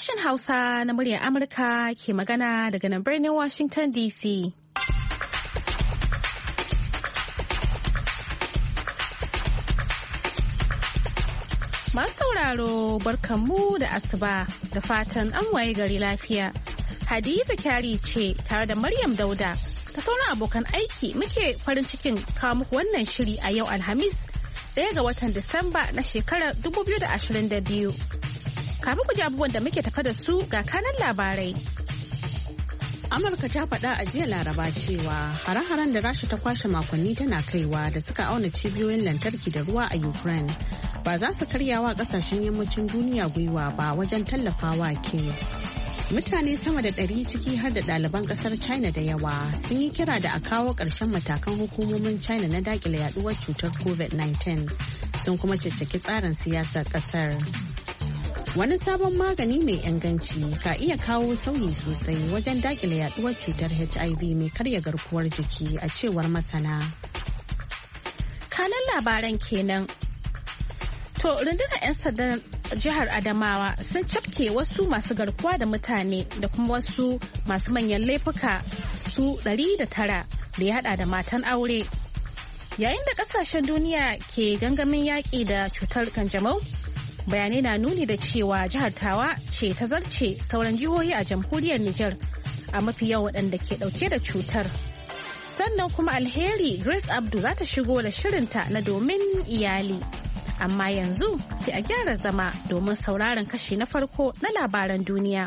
Sashen Hausa na muryar Amurka ke magana daga nan birnin Washington DC. Masu sauraro barkanmu da asuba da fatan an waye gari lafiya. Hadiza Kyari ce tare da Maryam Dauda ta sauran abokan aiki muke farin cikin kawo muku wannan shiri a yau Alhamis 1 ga watan Disamba na shekarar 2022. Kafin ku ji abubuwan da muke tafa da su ga kanan labarai. Amurka ta faɗa a jiya Laraba cewa hare-haren da Rasha ta kwashe makonni tana kaiwa da suka auna cibiyoyin lantarki da ruwa a Ukraine ba za su karyawa kasashen yammacin duniya gwiwa ba wajen tallafawa Kyiv. Mutane sama da 100 ciki har da ɗaliban ƙasar China da yawa sun yi kira da a kawo ƙarshen matakan hukumomin China na daƙile yaduwar cutar COVID-19 sun kuma caccaki tsarin siyasar ƙasar. Wani sabon magani mai inganci ka iya kawo sauyi sosai wajen daƙile yaduwar cutar HIV mai karya garkuwar jiki a cewar masana. Kanan labaran kenan. To, rundunar 'yan sandan jihar Adamawa sun cafke wasu masu garkuwa da mutane da kuma wasu masu manyan laifuka su 109 da ya hada da matan aure. Yayin da kasashen duniya ke gangamin yaƙi da cutar kanjamau, bayanai na nuni da cewa jihar Tawa ce ta zarce sauran jihohi a jamhuriyar Nijar a mafi yawan waɗanda ke ɗauke da cutar. Sannan kuma Alheri Grace Abdu za ta shigo da shirinta na domin iyali. Amma yanzu sai a gyara zama domin sauraron kashi na farko na labaran duniya.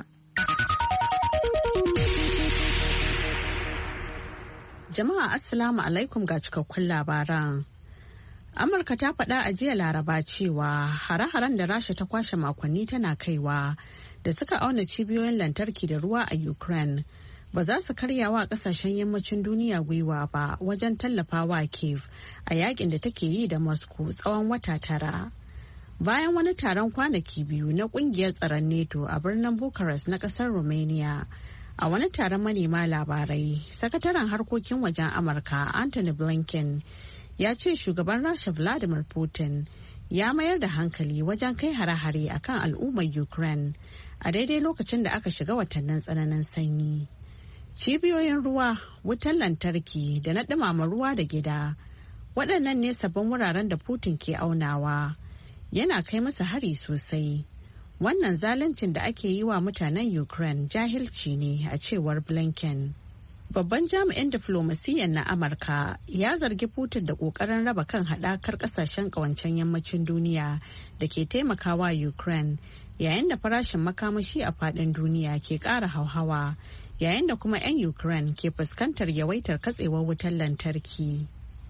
Jama'a Assalamu alaikum ga cikakkun labaran. Amurka ta faɗa a jiya Laraba cewa hare-haren da Rasha ta kwashe makonni tana kaiwa da suka auna cibiyoyin lantarki da ruwa a Ukraine ba za su karyawa kasashen yammacin duniya gwiwa ba wajen tallafawa Kyiv a yakin da take yi da Moscow tsawon wata 9. Bayan wani taron kwanaki 2 na kungiyar tsaron NATO a birnin Bucharest na kasar Romania, a wani taron manema labarai, sakataren harkokin wajen Amurka Anthony Blinken ya ce shugaban Rasha Vladimir Putin ya mayar da hankali wajen kai hare-hare akan al'ummar Ukraine a daidai lokacin da aka shiga watannin tsananin sanyi. Cibiyoyin ruwa, wutar lantarki da na ɗumama ruwa da gida, waɗannan ne sabbin wuraren da Putin ke aunawa. Yana kai masa hari sosai. Wannan zaluncin da ake yi wa mutanen Ukraine jahilci ne a cewar Blinken. Babban jami'in diflomasiyyar na Amurka ya zargi Putin da ƙoƙarin raba kan haɗakar ƙasashen ƙawancen yammacin duniya da ke taimakawa Ukraine yayin da farashin makamashi a faɗin duniya ke ƙara hauhawa. Yayin da kuma 'yan Ukraine ke fuskantar yawaitar katsewar wutar lantarki.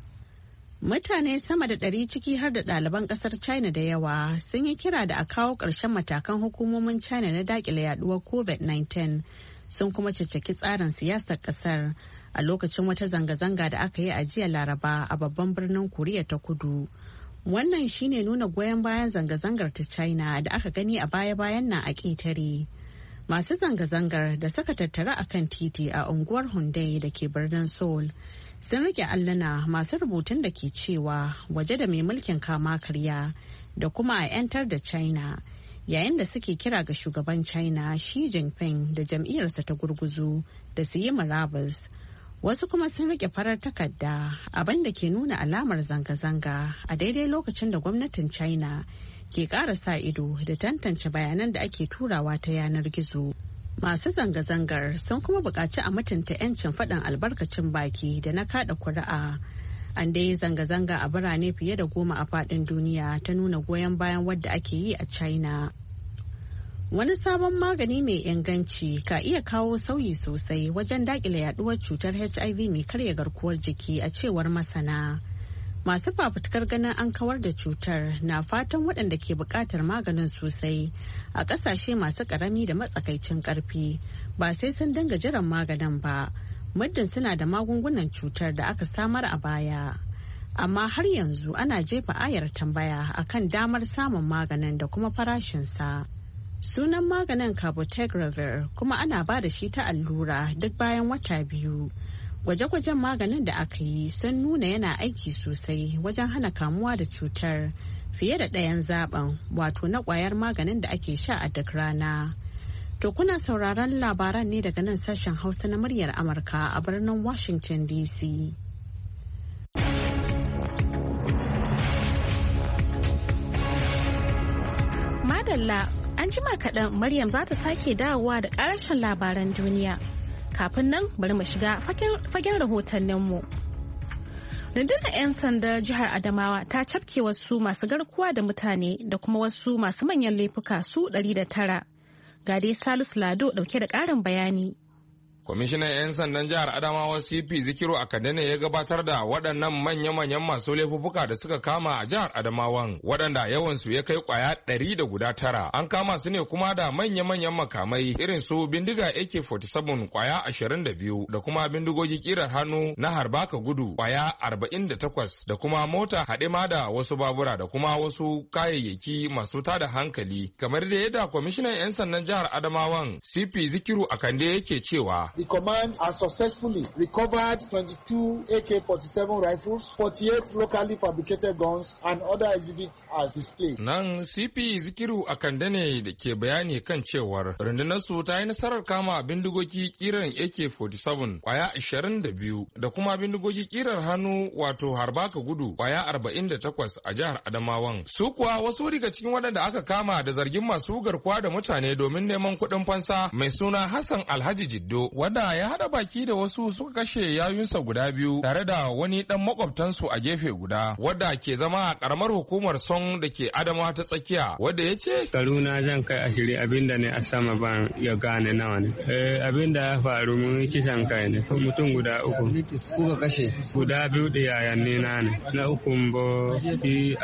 Mutane sama da 100 ciki har da ɗaliban ƙasar China da yawa sun yi kira da a kawo ƙarshen matakan hukumomin China na daƙile yaduwar COVID-19 sun kuma caccaki tsarin siyasar ƙasar a lokacin wata zanga-zanga da aka yi a jiya Laraba a babban birnin Koriya ta Kudu. Wannan shine nuna goyon bayan zanga-zangar ta China da aka gani a baya-bayan nan a ƙetare. Masu zanga-zangar da suka tattara a kan titi a unguwar Hyundai da ke birnin Seoul sun rike alluna masu rubutun da ke cewa waje da mai mulkin kama karya da kuma a 'yantar da China, yayin da suke kira ga shugaban China Xi Jinping da jam'iyyarsa ta gurguzu da su yi murabus. Wasu kuma sun rike farar takarda, abin da ke nuna alamar zanga-zanga a daidai lokacin da gwamnatin China ke ƙara sa ido da tantance bayanan da ake turawa ta yanar gizo. Masu zanga-zangar sun kuma buƙaci a mutunta 'yancin faɗin albarkacin baki da na kaɗa kuri'a. An dai zanga-zanga a birane fiye da 10 a faɗin duniya ta nuna goyon bayan wadda ake yi a China. Wani sabon magani mai inganci ka iya kawo sauyi sosai wajen daƙile yaduwar cutar HIV mai karya garkuwar jiki a cewar masana. Masu fafutukar ganin an kawar da cutar na fatan waɗanda ke buƙatar maganin sosai a ƙasashe masu ƙarami da matsakaicin ƙarfi ba sai sun dinga jiran maganin ba, muddin suna da magungunan cutar da aka samar a baya. Amma har yanzu ana jefa ayar tambaya akan damar samun maganin da kuma farashinsa. Sunan maganin Cabotegravir kuma ana ba da shi ta allura duk bayan wata 2. Gwaje-gwajen maganin da aka yi sun nuna yana aiki sosai wajen hana kamuwa da cutar fiye da ɗayan zaben, wato na ƙwayar maganin da ake sha a duk rana. To kuna sauraron labaran ne daga nan sashen Hausa na muryar Amurka a birnin Washington DC. Madalla, an jima kaɗan Maryam za ta sake dawowa da ƙarashin labaran duniya. Kafin nan bari mu shiga fagen rahotanninmu. Rundunar 'yan sandar jihar Adamawa ta cafke wasu masu garkuwa da mutane da kuma wasu masu manyan laifuka su 109. Ga dai Salisu Lado dauke da ƙarin bayani. Kwamishinan 'yan sandan jihar Adamawa CP Zikiru Akande ya gabatar da waɗannan manya-manyan masu laifuffuka da suka kama a jihar Adamawan, waɗanda yawansu ya kai ƙwaya 109. An kama su ne kuma da manya-manyan makamai irin su bindiga AK-47 ƙwaya 22 da kuma bindigogi ƙirar hannu na harbaka gudu ƙwaya 48 da kuma mota haɗe ma da wasu babura da kuma wasu kayayyaki masu tada hankali. Kamar da yadda kwamishinan 'yan sandan jihar Adamawan CP Zikiru Akande yake cewa. The command has successfully recovered 22 AK-47 rifles, 48 locally fabricated guns, and other exhibits as displayed. Nan CP Zikiru Akande ne da ke bayani kan cewar rundunar su ta yi nasarar kama bindigogi kiran AK-47 kwaya 22 da kuma bindigogi kirar hannu wato harbaka gudu kwaya 48 a jihar Adamawan. Su kuwa wasu daga cikin waɗanda aka kama da zargin masu garkuwa da mutane domin neman kuɗin fansa mai suna Hassan Alhaji Jiddo, wanda ya hada baki da wasu suka kashe yayunsa guda biyu tare da wani dan makwabtansu a gefe guda, wadda ke zama a karamar hukumar Son da ke Adamawa ta tsakiya, wadda ya ce karuna zan kai 20 abinda ne a sama ban ya gane nawa ne. Abinda ya faru mun kisan kai ne, mutum guda 3 kuka kashe, guda 2 da yayan ne na ne, na 3 bo ki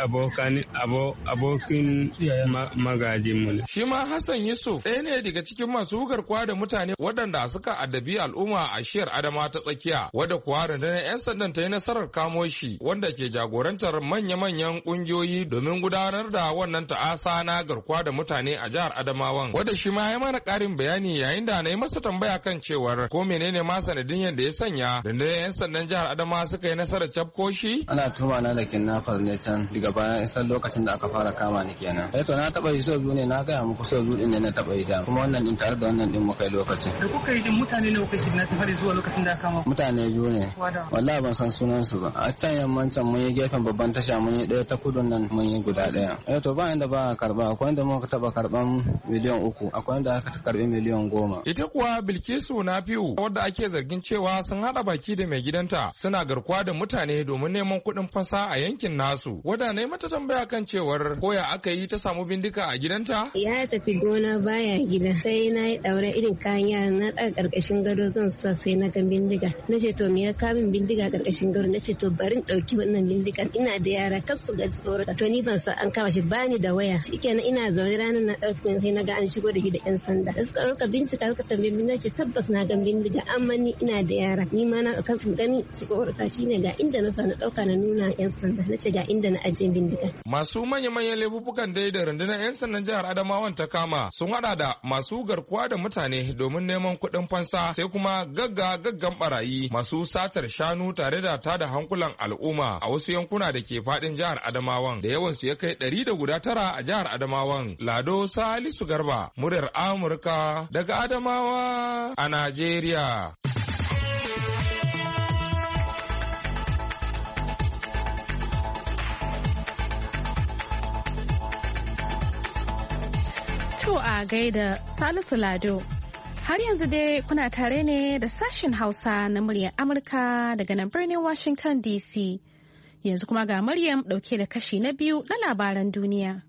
abokin magajin mu ne. Shi ma Hassan Yusuf ɗaya ne daga cikin masu garkuwa da mutane waɗanda suka addabi al'umma a shiyar Adama ta tsakiya, wadda kuwa rundunar 'yan sandan ta yi nasarar kamo shi, wanda ke jagorantar manya-manyan kungiyoyi domin gudanar da wannan ta'asa na garkuwa da mutane a jihar Adamawan, wadda shi ma ya mana karin bayani yayin da na yi masa tambaya kan cewar ko menene ma sanadin yadda ya sanya rundunar 'yan sandan jihar Adamawa suka yi nasarar cafko shi. Ana tuma na da kidnapper ne can daga bayan isar lokacin da aka fara kama ni kenan. To na taba yi sau biyu ne, na gaya muku sau biyu din ne na taba yi da kuma wannan din tare da wannan din muka yi lokacin. Da kuka yi din mutane ne kuka kidnapping har zuwa lokacin da aka kama? Mutane biyu ne. Wallahi ban san sunan su ba. A can yammancin mun yi gefen babban tasha mun yi ɗaya, ta kudun nan mun yi guda ɗaya. To ba inda ba a karba, akwai inda muka taba karban miliyan 3, akwai inda aka karbi miliyan 10. Ita kuwa Bilkisu Nafiu, wadda ake zargin cewa sun hada baki da mai gidanta suna garkuwa da mutane domin neman kuɗin fasa a yankin nasu, wadda na yi mata tambaya kan cewar koya aka yi ta samu bindiga a gidanta. Ya tafi gona baya gida, sai na yi ɗaure irin kayan yara na ɗaga ƙarƙashin gado zan sa, sai na ga bindiga. Na ce to me ya kamin bindiga ƙarƙashin gado? Na ce to bari in ɗauki wannan bindiga, ina da yara kar su ga tsoro. To ni ban san an kama shi, bani da waya. Shikenan ina zaune ranar na ɗauki, sai na ga an shigo da shi da 'yan sanda. Da suka bincika suka tambaye ni, na ce tabbas na ga bindiga, amma ni ina da yara. Ni ma na kasu gani su tsorata, shine ga inda na sa na ɗauka na nuna 'yan sanda. Na ce ga inda na ajiye bindiga. Masu manya-manyan laifukan dai da rundunar 'yan sandan jihar Adamawan ta kama sun hada da masu garkuwa da mutane domin neman kuɗin fansa, sai kuma gaggan barayi masu satar shanu tare da tada hankulan al'umma a wasu yankuna da ke fadin jihar Adamawan da yawansu ya kai 109 a jihar Adamawan. Lado Salisu Garba, muryar Amurka daga Adamawa a Najeriya. To a gaida Salisu Lado. Har yanzu dai kuna tare ne da sashen Hausa na muryar Amurka daga nan birnin Washington DC. Yanzu kuma ga Maryam dauke da kashi na biyu na labaran duniya.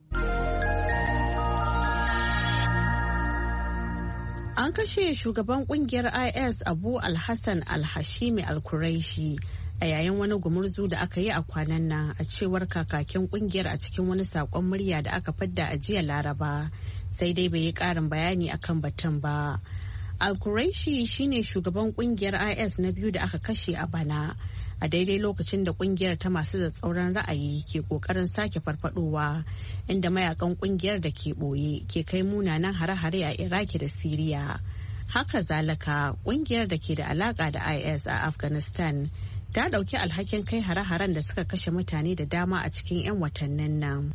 An kashe shugaban kungiyar IS Abu Al-Hassan Al-Hashimi Al-Quraishi a yayin wani gumurzu da aka yi a kwanan nan, a cewar kakakin kungiyar a cikin wani sakon murya da aka fadda a jiya Laraba, sai dai bai yi karin bayani akan batun ba. Al-Quraishi shine shugaban kungiyar IS na biyu da aka kashe a bana, a daidai lokacin da kungiyar ta masu tsatsauran ra'ayi ke kokarin sake farfadowa, inda mayakan kungiyar da ke boye ke kai munanan hare-hare a Iraki da Siriya. Haka zalika kungiyar da ke da alaka da IS a Afghanistan ta dauki alhakin kai hare-haren da suka kashe mutane da dama a cikin 'yan watannin nan.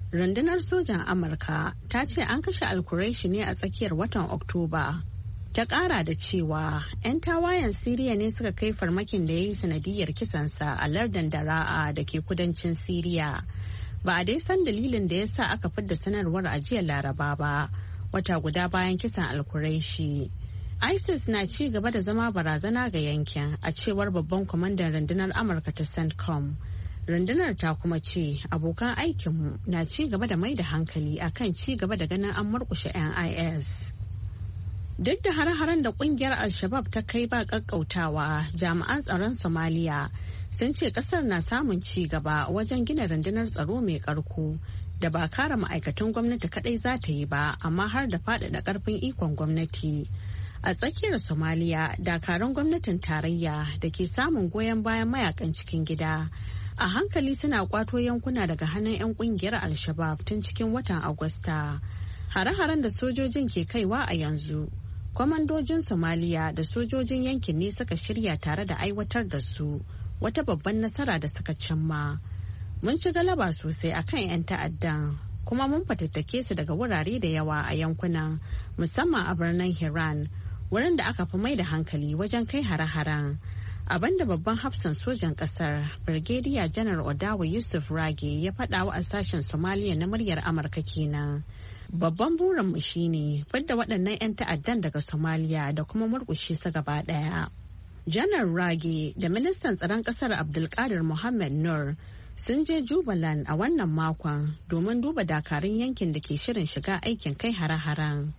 Rundunar sojan Amurka ta ce an kashe Al-Quraishi ne a tsakiyar watan Oktoba. Ta ƙara da cewa 'yan tawayen Siriya ne suka kai farmakin da ya yi sanadiyar kisansa a lardin Dara'a da ke kudancin Siriya. Ba a dai san dalilin da ya sa aka fidda sanarwar a jiya Laraba ba, wata guda bayan kisan Al-Quraishi. ISIS na ci gaba da zama barazana ga yankin, a cewar babban kwamandan rundunar Amurka ta CENTCOM. Rundunar ta kuma ce abokan aikinmu na ci gaba da mai da hankali akan ci gaba da ganin an murkushe 'yan IS. Duk da hare-haren da kungiyar Al-Shabaab ta kai ba kakkautawa, jami'an tsaron Somalia sun ce kasar na samun ci gaba wajen gina rundunar tsaro mai karko da ba kare ma'aikatan gwamnati kadai za ta yi ba, amma har da faɗaɗa ƙarfin ikon gwamnati. A tsakiyar Somalia, dakarun gwamnatin tarayya da ke samun goyon bayan mayakan cikin gida a hankali suna kwato yankuna daga hannun 'yan kungiyar Al-Shabaab tun cikin watan Agusta. Hare-haren da sojojin ke kaiwa a yanzu, kwamandojin Somaliya da sojojin yankin ne suka shirya tare da aiwatar da su, wata babban nasara da suka cimma. Mun ci galaba sosai akan 'yan ta'addan, kuma mun fatattake su daga wurare da yawa a yankunan, musamman a birnin Hiran, wurin da aka fi mai da hankali wajen kai hare-haren. Abinda babban hafsan sojan kasar Brigadier General Odawa Yusuf Rage ya faɗa wa a sashen Somaliya na muryar Amurka kenan. Babban burinmu shine fidda waɗannan 'yan ta'addan daga Somaliya da kuma murƙushe su gaba ɗaya. Janar Rage da ministan tsaron ƙasar Abdulkadir Mohammed Nur sun je Jubaland a wannan makon domin duba dakarun yankin da ke shirin shiga aikin kai hare-haren.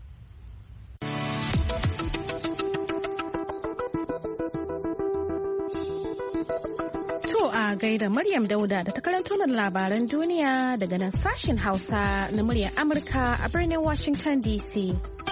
A gaida Maryam Dauda da ta karanto mana labaran duniya daga nan sashen Hausa na muryar Amurka a birnin Washington DC.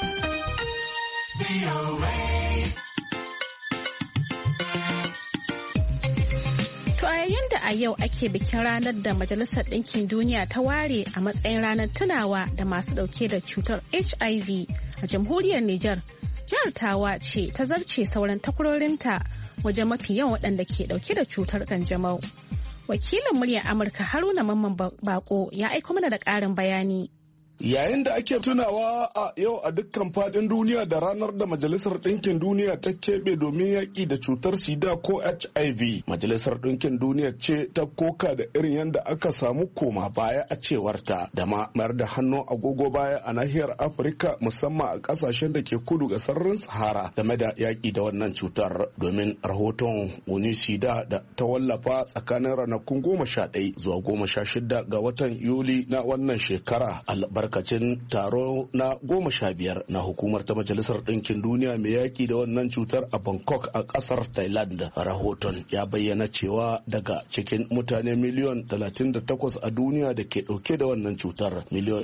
To a yayin da a yau ake bikin ranar da Majalisar Ɗinkin Duniya ta ware a matsayin ranar tunawa da masu ɗauke da cutar HIV a jamhuriyar Nijar, jihar Tawa ce ta zarce sauran takwarorinta wajen mafi yawan waɗanda ke ɗauke da cutar kanjamau. Wakilin muryar Amurka Haruna Mamman Bako ya aiko mana da ƙarin bayani. Yayin da ake tunawa a yau a dukkan fadin duniya da ranar da Majalisar Ɗinkin Duniya ta keɓe domin yaƙi da cutar sida ko HIV, Majalisar Ɗinkin Duniya ce ta koka da irin yadda aka samu koma baya a cewarta da ma mayar da hannu agogo baya a nahiyar Afirka musamman a ƙasashen da ke kudu ga sararin Sahara game da yaƙi da wannan cutar, domin rahoton UNICEF da ta wallafa tsakanin ranakun 11 zuwa 16 ga watan Yuli na wannan shekara albarkacin taro na 15 na hukumar ta Majalisar Ɗinkin Duniya mai yaƙi da wannan cutar a Bangkok a ƙasar Thailand. Rahoton ya bayyana cewa daga cikin mutane miliyon 38 a duniya da ke ɗauke da wannan cutar, miliyon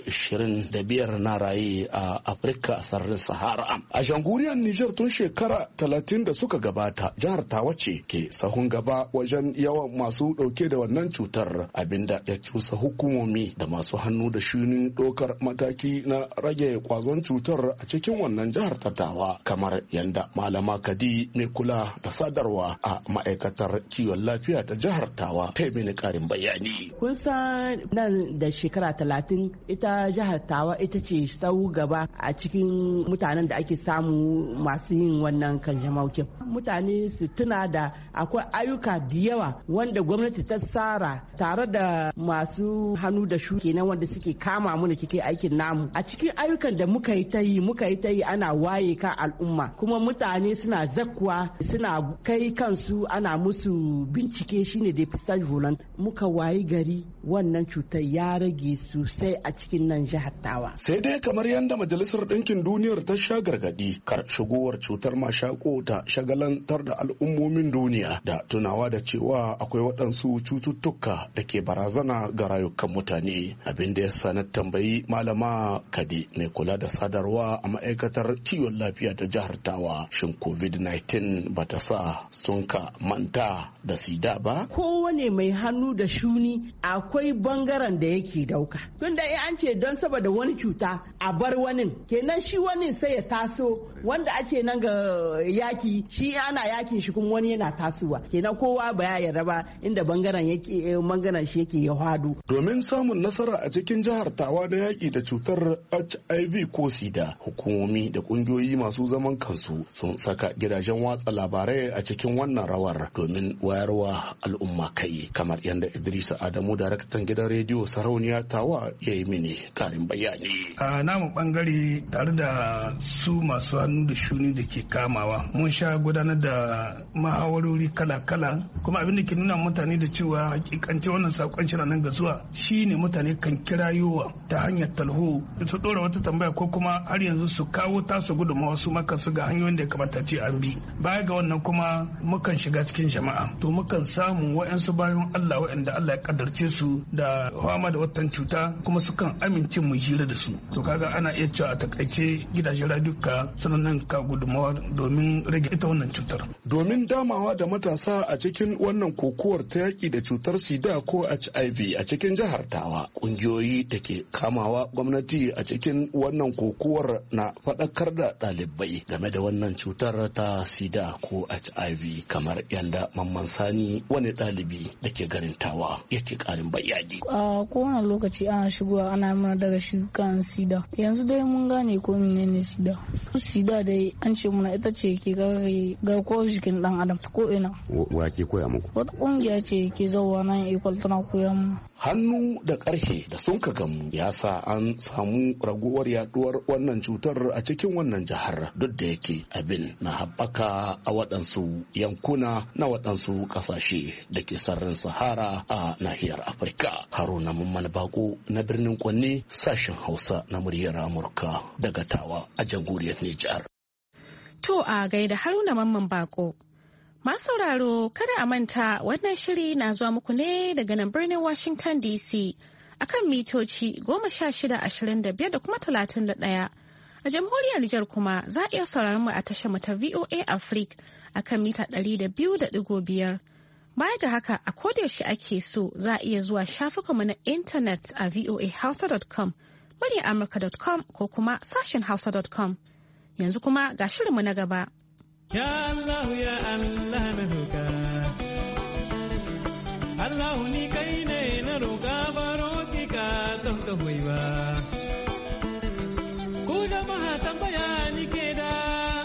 25 na raye a Afirka a sararin Sahara. A jamhuriyar Nijar tun shekara 30 da suka gabata, jihar Tawa ce ke sahun gaba wajen yawan masu ɗauke da wannan cutar, abinda ya cusa hukumomi da masu hannu da shunin ɗaukar mataki na rage kwazon cutar a cikin wannan jihar ta Tawa, kamar yanda malama Kadi mai kula da sadarwa a ma'aikatar kiwon lafiya ta jihar Tawa ta yi mini karin bayani. Kun san nan da shekara 30 ita jihar Tawa ita ce sau gaba a cikin mutanen da ake samu masu yin wannan kanjamaukin. Mutane su tuna da akwai ayyuka da yawa wanda gwamnati ta tsara tare da masu hannu da shu kenan wanda suke kama mu da kike aikin namu. A cikin ayyukan da muka yi ta yi ana waye kan al'umma, kuma mutane suna zakkuwa suna kai kansu ana musu bincike shine depistage volant. Muka wayi gari wannan cutar ya rage sosai a cikin nan jihar Tawa. Sai dai kamar yadda Majalisar Ɗinkin Duniyar ta sha gargadi kar shigowar cutar mashako ta shagalantar da al'ummomin duniya da tunawa da cewa akwai waɗansu cututtuka da ke barazana ga rayukan mutane, abin da ya sanar tambayi malama Kadi mai kula da sadarwa a ma'aikatar kiwon lafiya ta jihar Tawa, shin COVID-19 bata sa sun ka manta da sida ba? kowane mai hannu da shuni akwai bangaren da yake dauka. Tunda an ce don saboda wani cuta a bar wani, kenan shi wani sai ya taso, wanda ake nan ga yaki shi ana yakin shi kuma wani yana tasowa, kenan kowa ba ya yarda ba inda bangaren shi yake ya hadu. Domin samun nasara a cikin jihar Tawa da yaki da cutar HIV ko sida, hukumomi da kungiyoyi masu zaman kansu sun saka gidajen watsa labarai a cikin wannan rawar domin wayarwa al'umma kai, kamar yadda Idris Adamu, daraktan gidan rediyo Sarauniya Tawa, ya yi mini karin bayani. A namu bangare tare da su masu hannu da shuni da ke kamawa, mun sha gudanar da mahawarori kala-kala, kuma abin da ke nuna mutane da cewa hakikance wannan sakon shi nan ga zuwa shine mutane kan kirayowa ta hanyar talho su dora wata tambaya ko kuma har yanzu su kawo tasu gudunmawa su maka su ga hanyoyin da ya kamata ce an bi. Baya ga wannan kuma mukan shiga cikin jama'a, to mukan samu wa'yansu bayan Allah wa'yanda Allah ya kaddarce su da fama da watan cuta kuma sukan amince mu hira da su. To kaga ana iya cewa a takaice gidajen radiyuka suna nan ka gudunmawa domin rage ita wannan cutar. Domin damawa da matasa a cikin wannan kokowar ta yaki da cutar sida ko HIV a cikin jihar Tawa, kungiyoyi da ke kamawa gwamnati a cikin wannan kokowar na faɗakar da ɗalibai game da wannan cutar ta sida ko HIV, kamar yanda Mamman Sani, wani ɗalibi da ke garin Tawa, yake ƙarin bayani. A kowane lokaci ana shigowa ana mana daga shukan sida. Yanzu dai mun gane ko menene sida. Sida dai an ce muna ita ce ke garkuwar jikin ɗan adam ko ina. Wa ke koya muku? Wata ƙungiya ce ke zauwa nan ikwal tana koya mu. Hannu da ƙarfe da sun ka gamu ya sa an samu raguwar yaduwar wannan cutar a cikin wannan jihar, duk da yake abin na haɓaka a waɗansu yankuna na waɗansu ƙasashe da ke sararin Sahara a nahiyar Afirka. Haruna Mamman Bako na birnin Kwanne, sashen Hausa na muryar Amurka daga Tawa a jamhuriyar Nijar. To a gaida Haruna Mamman Bako. Masu sauraro kada a manta wannan shiri na zuwa muku ne daga nan birnin Washington DC akan mitoci 1625 da kuma 31. A jamhuriyar Nijar kuma za a iya sauraron mu a tashar mu ta VOA Africa akan mita 200.5. Baya ga haka a kodayaushe ake so za a iya zuwa shafukanmu na intanet a voahausa.com, muryaramurka.com ko kuma sashen hausa.com. Yanzu kuma ga shirinmu na gaba. Ya Allah ya Allah na roƙa, Allah ni kai ne na roƙa baro ki ka don ka hoyi ba. Ku jama'a tambaya ni ke da,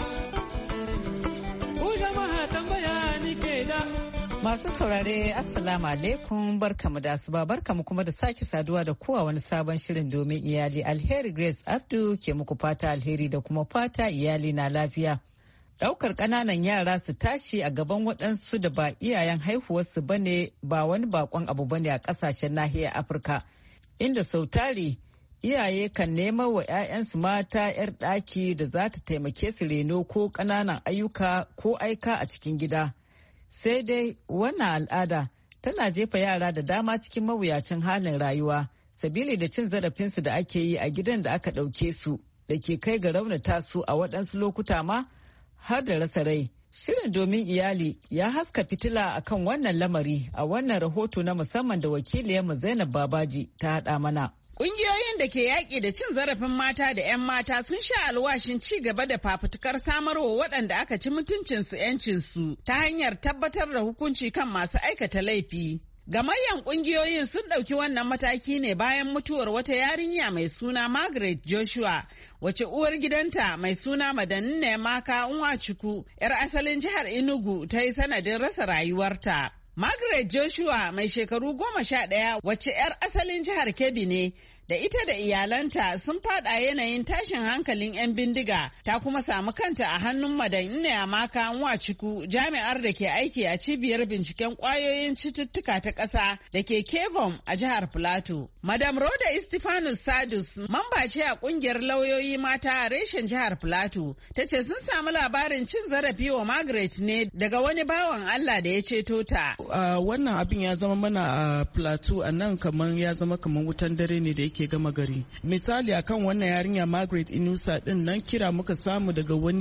ku jama'a tambaya ni ke da. Masu saurare Assalamu alaikum, barkamu da asuba, barkamu kuma da sake saduwa da kowa wani sabon shirin domin iyali. Alheri Grace Abdu ke muku fata alheri da kuma fata iyali na lafiya. Daukar ƙananan yara su tashi a gaban waɗansu da ba iyayen haihuwarsu ba ne ba wani bakon abu ba ne a ƙasashen nahiyar Afirka, inda sautari iyaye kan nema wa 'ya'yansu mata 'yar ɗaki da za ta taimake su reno ko ƙananan ayyuka ko aika a cikin gida. Sai dai wannan al'ada tana jefa yara da dama cikin mawuyacin halin rayuwa, sabili da cin zarafinsu da ake yi a gidan da aka ɗauke su, da ke kai ga raunata su a waɗansu lokuta ma har da rasa rai. Shirin domin iyali ya haska fitila akan wannan lamari a wannan rahoto na musamman da wakiliyarmu Zainab Babaji ta haɗa mana. Ƙungiyoyin da ke yaƙi da cin zarafin mata da 'yan mata sun sha alwashin ci gaba da fafutukar samarwa waɗanda aka ci mutuncinsu 'yancinsu ta hanyar tabbatar da hukunci kan masu aikata laifi. Gamayyan ƙungiyoyin sun ɗauki wannan mataki ne bayan mutuwar wata yarinya mai suna Margaret Joshua, wace uwar gidanta mai suna Madanne Maka Nwachukwu, 'yar asalin jihar Enugu, ta yi sanadin rasa rayuwarta. Margaret Joshua mai shekaru 11 wacce 'yar asalin jihar Kebbi ne, da ita da iyalanta sun fada yanayin tashin hankalin 'yan bindiga, ta kuma samu kanta a hannun Madanne Amaka Nwachukwu, jami'ar da ke aiki a cibiyar binciken kwayoyin cututtuka ta ƙasa da ke Kevom a jihar Plateau. Madam Rhoda Istifanus Sadus, mamba ce a ƙungiyar lauyoyi mata a reshen jihar Plateau, ta ce sun samu labarin cin zarafi wa Margaret ne daga wani bawan Allah da ya ceto ta. Wannan abin ya zama mana a Plateau a nan ya zama kamar wutan dare ne da yake gama gari. Misali akan wannan yarinya Margaret Inusa din nan kira muka samu daga wani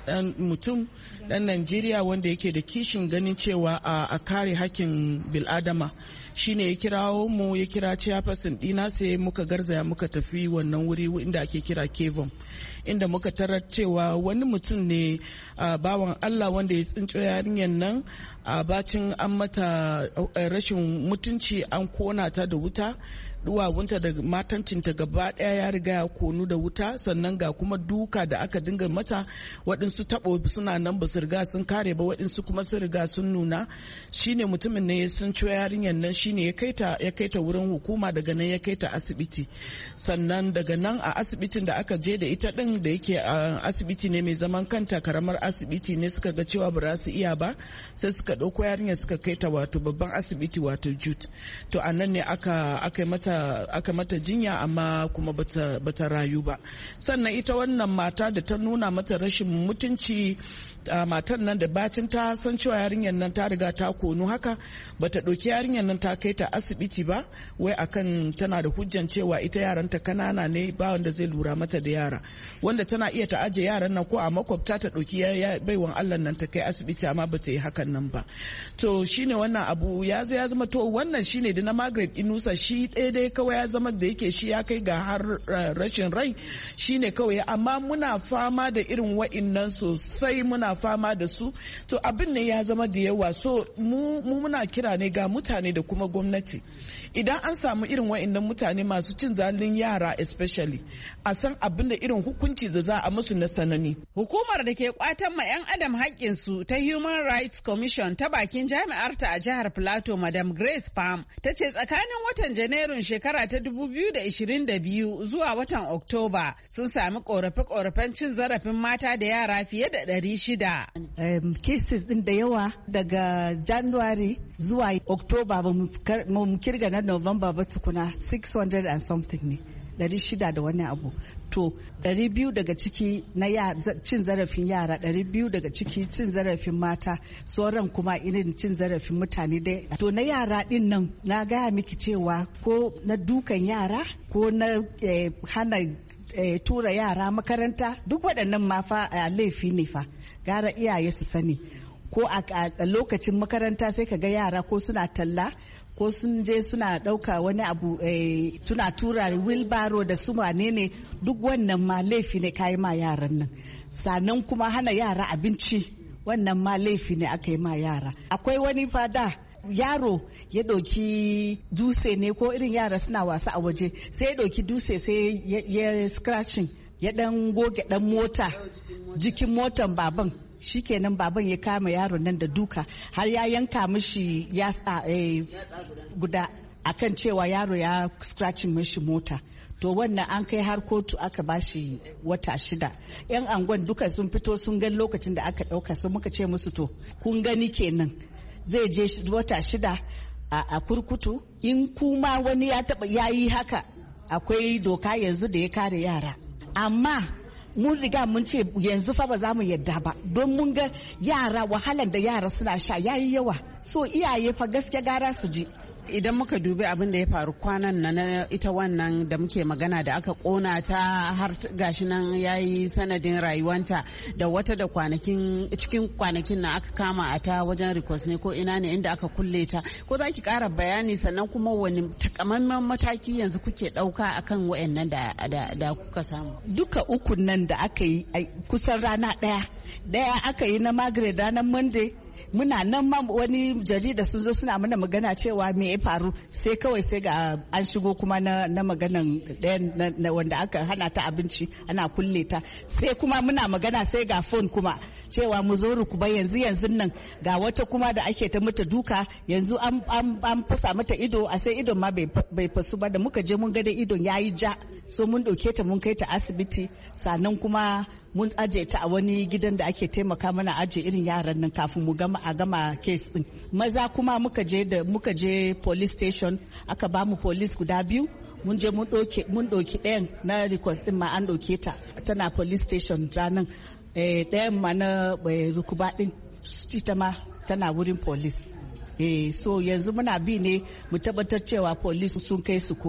mutum dan Najeriya wanda yake da kishin ganin cewa a kare hakkin bil'adama shine ya kirawo mu, ya kira chairperson dina, sai muka garzaya muka tafi wannan wuri inda ake kira Kevum, inda muka tarar cewa wani mutum ne bawan Allah wanda ya tsinco yarinyar nan a bacin an mata rashin mutunci, an kona ta da wuta, duwawunta da matancinta gaba daya ya riga ya konu da wuta, sannan ga kuma duka da aka dinga mata, waɗansu taɓo suna nan ba su riga sun kare ba, waɗansu kuma sun riga sun nuna. Shine mutumin ne sun ciwo yarinyar nan, shine ya kaita wurin hukuma, daga nan ya kaita asibiti. Sannan daga nan a asibitin da aka je da ita din, da yake asibiti ne mai zaman kanta, karamar asibiti ne, suka ga cewa ba za su iya ba, sai suka ɗauko yarinyar suka kaita wato babban asibiti wato Jute. To a nan ne aka mata jinya, amma kuma bata rayu ba. Sannan ita wannan mata da ta nuna mata rashin mutunci, matan nan da bacin ta san cewa yarinyar nan ta riga ta konu haka, bata ɗauki yarinyar nan ta kai ta asibiti ba, wai akan tana da hujjan cewa ita yaranta kanana ne, ba wanda zai lura mata da yara, wanda tana iya ta aje yaran nan ko a makwabta ta ɗauki baiwan Allah nan ta kai asibiti, amma bata yi hakan nan ba. To shine wannan abu ya zama to wannan shine da na Margaret Inusa, shi ɗaya dai kawai ya zama da yake shi ya kai ga har rashin rai shine kawai, amma muna fama da irin wa'innan sosai, muna fama da su. To abin ne ya zama da yawa, so mu muna kira ne ga mutane da kuma gwamnati, idan an samu irin wa'innan mutane masu cin zalin yara especially, a san abin da irin hukunci da za a musu na sanani. Hukumar da ke kwatan ma 'yan adam haƙƙinsu ta Human Rights Commission ta bakin jami'arta a jihar Plateau, Madam Grace Palm, ta ce tsakanin watan Janairun shekara ta 2022 zuwa watan Oktoba sun sami korafe-korafen cin zarafin mata da yara fiye da 600. Cases din da yawa daga January zuwa Oktoba, ba mu kirga na November ba tukuna, 600 and something ne. 600 da wani abu. To 200 daga ciki na cin zarafin yara, 200 daga ciki cin zarafin mata, sauran kuma irin cin zarafin mutane dai. To na yara din nan na gaya miki cewa ko na dukan yara ko na hana tura yara makaranta, duk waɗannan ma fa laifi ne fa, gara iyaye su sani. Ko a lokacin makaranta sai ka ga yara ko suna talla, ko sun je suna ɗauka wani abu suna tura wheelbarrow da su wane ne, duk wannan ma laifi ne kayi ma yaran nan. Sannan kuma hana yara abinci, wannan ma laifi ne aka yi ma yara. Akwai wani fada yaro ya ɗauki dutse ne, ko irin yara suna wasa a waje, sai ya ɗauki dutse sai ya scratching, ya ɗan goge ɗan mota jikin motan baban. Shikenan baban ya kama yaron nan da duka, har ya yanka mishi yatsa guda akan cewa yaro ya scratching mishi mota. To wannan an kai har kotu, aka bashi wata 6. 'Yan angon duka sun fito sun gan lokacin da aka ɗauka, sun muka ce musu to kun gani kenan zai je wata 6 a kurkutu. In kuma wani ya yi haka, akwai doka yanzu da ya kare yara, amma mun riga mun ce yanzu fa ba za mu yadda ba, don mun ga yara wahalar da yara suna sha yayi yawa, so iyaye fa gaskiya gara su ji. Idan muka dubi abin da ya faru kwanan na ita wannan da muke magana da aka kona ta har gashi nan yayi sanadin rayuwanta, da wata da cikin kwanakin na aka kama a ta wajen Rikos ne ko ina ne inda aka kulle ta, ko za ki kara bayani, sannan kuma wani takamaiman mataki yanzu kuke dauka akan wayannan da kuka samu? Duka ukun nan da aka yi kusan rana daya aka yi na Margaret ranar Monday. Muna nan ma wani jarida sun zo suna mana magana cewa me ya faru, sai kawai sai ga an shigo kuma na maganan ɗayan wanda aka hana ta abinci ana kulle ta, sai kuma muna magana sai ga phone kuma cewa mu zo rukuba yanzu nan ga wata kuma da ake ta mata duka, yanzu an fasa mata ido, a sai idon ma bai fasu ba. Da muka je mun ga da idon yayi ja, so mun ɗauke ta mun kai ta asibiti, sannan kuma mun aje ta a wani gidan da ake taimaka mana aje irin yaran nan kafin mu gama case din. Maza kuma muka je police station, aka ba mu police guda 2, mun je mun ɗauki ɗayan na request din ma an ɗauke ta tana police station ranan, ɗayan ma na rukuba din ita ma tana wurin police. So yanzu muna bi ne mu tabbatar cewa police sun kai su kotu.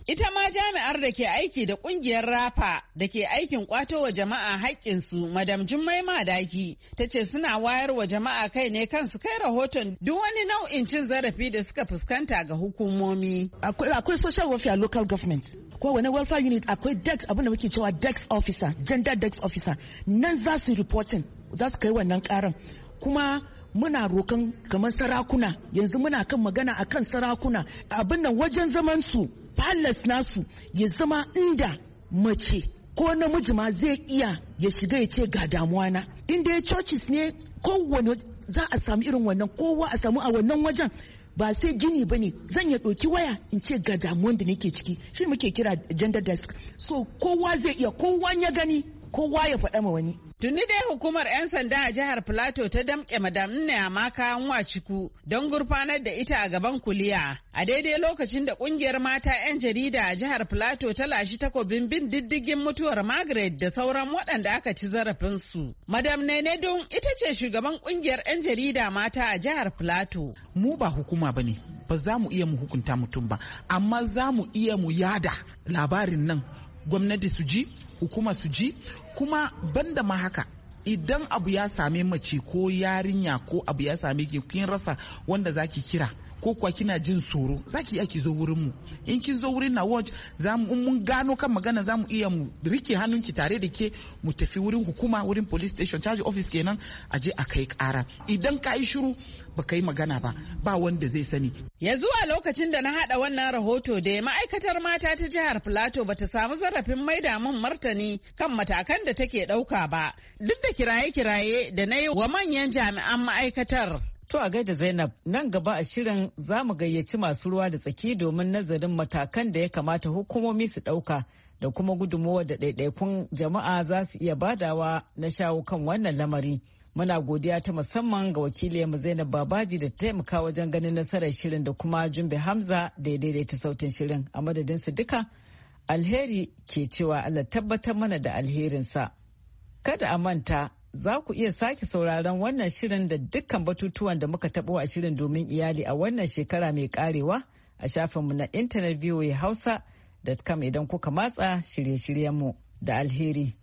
Ita ma jami'ar da ke aiki da kungiyar Rafa da ke aikin kwato wa jama'a haƙƙinsu, Madam Jummai Madaki, ta ce suna wayar wa jama'a kai ne kansu kai rahoton duk wani nau'in cin zarafi da suka fuskanta ga hukumomi. Akwai social welfare local government. Kowane welfare unit akwai desk, abin da muke cewa desk officer, gender desk officer. Nan za su reporting, za su kai wannan karan. Kuma muna rokan kamar sarakuna, yanzu muna kan magana akan sarakuna, abin nan wajen zaman su palace nasu ya zama inda mace ko namiji ma zai iya ya shiga ya ce ga damuwa na. Inda churches ne kowane za a samu irin wannan, kowa a samu a wannan wajen. Ba sai gini ba ne, zan ya ɗauki waya in ce ga damuwan da nake ciki, shi muke kira gender desk. So kowa zai iya, kowa ya gani, kowa ya faɗa ma wani. Tuni dai hukumar 'yan sanda a jihar Filato ta damƙe Madam Nnamaka Nwachukwu don gurfanar da ita a gaban kuliya. A daidai lokacin da ƙungiyar mata 'yan jarida a jihar Filato ta lashi takobin bin diddigin mutuwar Margaret da sauran waɗanda aka ci zarafinsu. Madam Nenedun ita ce shugaban ƙungiyar 'yan jarida mata a jihar Filato. Mu ba hukuma ba ne, ba za mu iya mu hukunta mutum ba, amma za mu iya mu yada labarin nan, gwamnati su ji, hukuma su ji. Kuma banda ma haka, idan abu ya same mace ko yarinya ko abu ya same ki kin rasa wanda zaki kira ko kuwa kina jin tsoro, zaki iya ki zo wurin mu. In kin zo wurin na watch, mun gano kan magana za mu iya mu rike hannunki tare da ke mu tafi wurin hukuma, wurin police station, charge office kenan, a je a kai kara. Idan ka yi shiru ba ka yi magana ba wanda zai sani. Ya zuwa lokacin da na hada wannan rahoto da ma'aikatar mata ta jihar Filato bata samu zarafin maida min martani kan matakan da take dauka ba, duk da kiraye-kiraye da na yi wa manyan jami'an ma'aikatar. To a gaida Zainab, nan gaba a shirin za mu gayyaci masu ruwa da tsaki domin nazarin matakan da ya kamata hukumomi su ɗauka da kuma gudunmawar da ɗaiɗaikun jama'a za su iya badawa na shawo kan wannan lamari. Muna godiya ta musamman ga wakiliyarmu Zainab Babaji da ta taimaka wajen ganin nasarar shirin da kuma Jumbe Hamza da ya daidaita sautin shirin. A madadin su duka, alheri ke cewa Allah tabbatar mana da alherinsa. Kada a manta, za ku iya sake sauraron wannan shirin da dukkan batutuwan da muka taɓo a shirin domin iyali a wannan shekara mai karewa a shafinmu na intanet voahausa.com idan kuka matsa shirye-shiryenmu da alheri.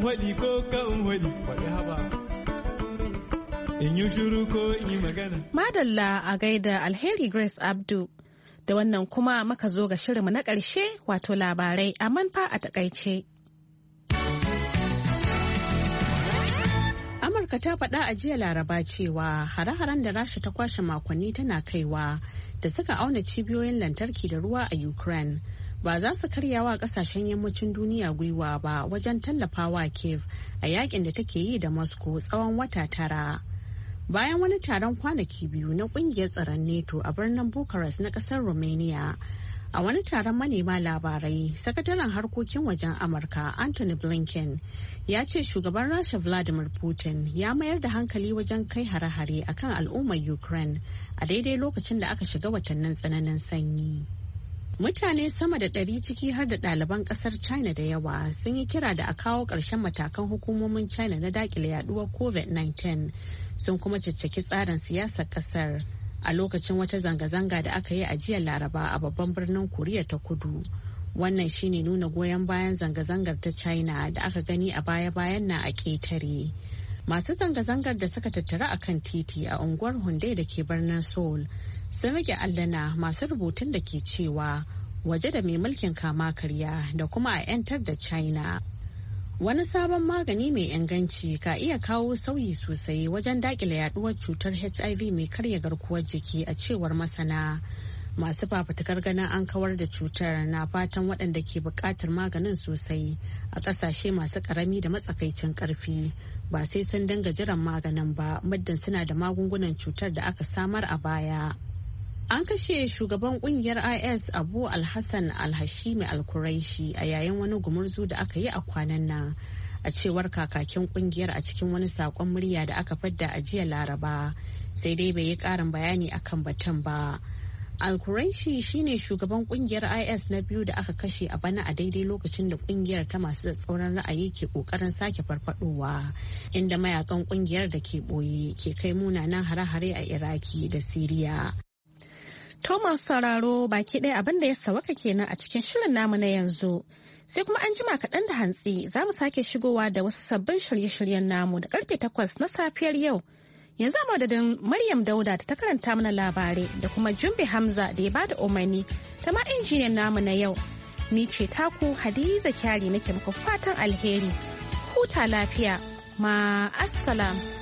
Madalla a gaida Alheri Grace Abdu. Da wannan kuma maka zo ga shirinmu na ƙarshe wato labarai a manfa a takaice. Amurka ta faɗa a jiya Laraba cewa hare-haren da Rasha ta kwashe makonni tana kaiwa da suka auna cibiyoyin lantarki da ruwa a Ukraine ba za su karyawa kasashen yammacin duniya gwiwa ba wajen tallafawa Kiev a yakin da take yi da Moscow tsawon wata 9. Bayan wani taron kwanaki 2 na kungiyar tsaron NATO a birnin Bucharest na kasar Romania. A wani taron manema labarai, sakataren harkokin wajen Amurka Anthony Blinken ya ce shugaban Rasha Vladimir Putin ya mayar da hankali wajen kai hare-hare akan al'ummar Ukraine a daidai lokacin da aka shiga watannin tsananin sanyi. Mutane sama da 100 ciki har da ɗaliban ƙasar China da yawa sun yi kira da a kawo ƙarshen matakan hukumomin China na daƙile yaduwar COVID-19 sun kuma caccaki tsarin siyasar ƙasar. A lokacin wata zanga-zanga da aka yi a jiya Laraba a babban birnin Koriya ta Kudu. Wannan shine nuna goyon bayan zanga-zangar ta China da aka gani a baya-bayan na a ƙetare. Masu zanga-zangar da suka tattara a kan titi a unguwar Hyundai da ke birnin Seoul sun rage allana masu rubutun da ke cewa waje da mai mulkin kama karya da kuma a 'yantar da China. Wani sabon magani mai inganci ka iya kawo sauyi sosai wajen dakile yaduwar cutar HIV mai karya garkuwar jiki a cewar masana. Masu fafutukar ganin an kawar da cutar na fatan waɗanda ke buƙatar maganin sosai a ƙasashe masu ƙarami da matsakaicin ƙarfi ba sai sun dinga jiran maganin ba muddin suna da magungunan cutar da aka samar a baya. An kashe shugaban kungiyar IS Abu Al-Hassan Al-Hashimi Al-Quraishi a yayin wani gumurzu da aka yi a kwanan nan, a cewar kakakin kungiyar a cikin wani sakon murya da aka fadda a jiya Laraba, sai dai bai yi karin bayani akan batun ba. Al-Quraishi shine shugaban kungiyar IS na biyu da aka kashe a bana a daidai lokacin da kungiyar ta masu tsatsauran ra'ayi ke kokarin sake farfadowa, inda mayakan kungiyar da ke boye ke kai munanan hare-hare a Iraki da Siriya. Thomas sauraro baki ɗaya abin da ya sawaka kenan a cikin shirin namu na yanzu. Sai kuma an jima kaɗan da hantsi za mu sake shigowa da wasu sabbin shirye-shiryen namu da karfe 8 na safiyar yau. Yanzu a madadin Maryam Dauda ta karanta mana labarai da kuma Jumbe Hamza da ya bada umarni ta ma injiniyan namu na yau. Ni ce taku Hadiza Kyari nake muku fatan alheri. Huta lafiya. Ma assalam.